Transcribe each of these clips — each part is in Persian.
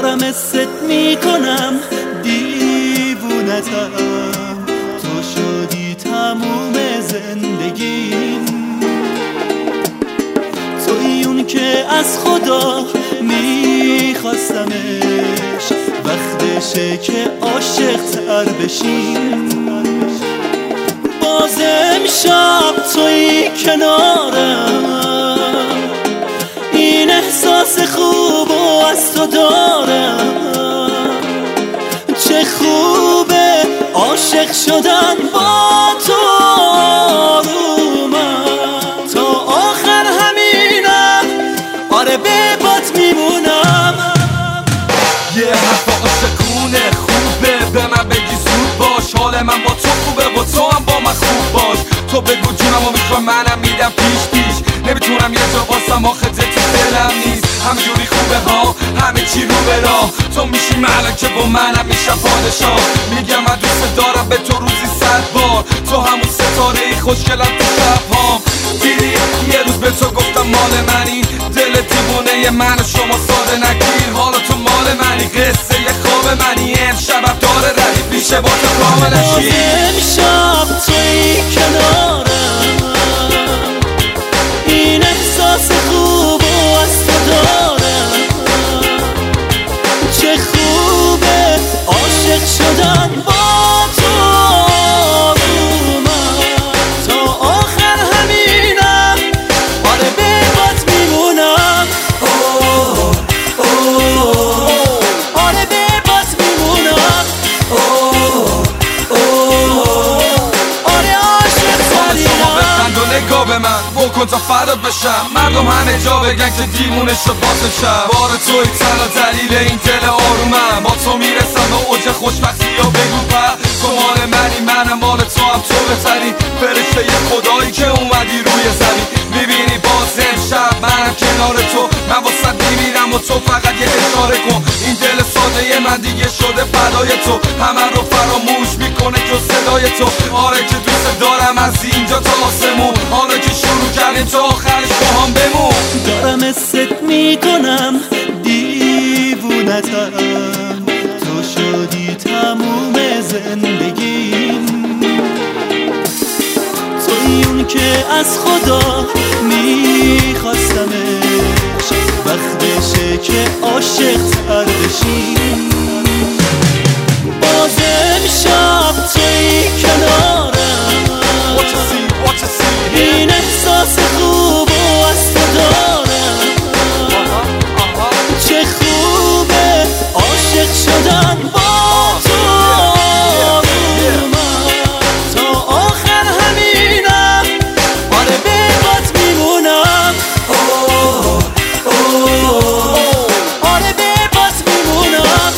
دارم حست میکنم دیوونتم، تو شدی تموم زندگیم، توی اون که از خدا میخواستمش، وقتشه که عاشق تر بشیم. بازم شب توی کنارم، این احساس خوب و از تو دارم. چه خوبه عاشق شدن با تو، آرومم تا آخر همینم، آره به بات میمونم. یه حرف عاشقونه خوبه، به من بگی زود باش، حال من با تو خوبه و تو هم با من خوب باش. تو بگو جونم و میخوام منم میدم پیش پیش، نمیتونم یه جا باسم آخه تو دلم نیست. همجوری خوبه ها همه چی رو به راه، تو میشی ملکه و منم میشم پادشاه. میگم من دوست دارم به تو روزی 100 بار، تو همون ستاره ای خوشگلم تو شبهام. دیدی یه روز به تو گفتم مال منی، دل دیوونه من و شما ساده نگیر، حالا تو مال منی، قصه یه خواب منی، امشبم داره ردیف میشه با تو کاملشی. امشب توی کنارم، این احساس خوب و از تو دارم. چه خوبه عاشق شدن با تو، آرومم تا آخر همینم، آره به بات میمونم. آره به بات میمونم. آره عاشق ترینم. و نگاه به من بکن تا فراد بشم، مردم همه جا بگن که دیوونه شد باسم شب. بار توی تنها دلیل این دل آرومم، با تو میرسم به اوج خوشبختی یا بگو پر. تو مال منی منم مال تو، هم تو بهتری فرشته ی خدایی که اومدی روی زمین. میبینی باز امشب منم کنار تو، من واسه میمیرم و تو فقط یه اشاره کن. این دل ساده من دیگه شده فدای تو، همه رو فراموش میکنه جز صدای تو. آره که دوست دارم از اینجا تا آسمون، حالا که شروع کردیم تا آخرش با هم بمون. دارم حست میکنم دیوونتم، تو شدی تموم زندگیم، توی اون که از خدا میخواستمش، وقتشه که عاشق تر بشیم. بازم شب توی کنارم، این احساس خوب و از تو دارم. چه خوبه عاشق شدن با تو، آرومم تا آخر همینم، آره به بات میمونم. آره به بات میمونم.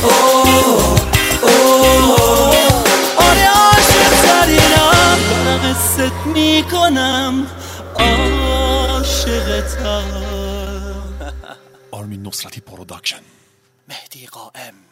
آره عاشق ترینم، دارم حست میکنم عاشقتم. آرمین نصرتی پروداکشن. مهدی قائم.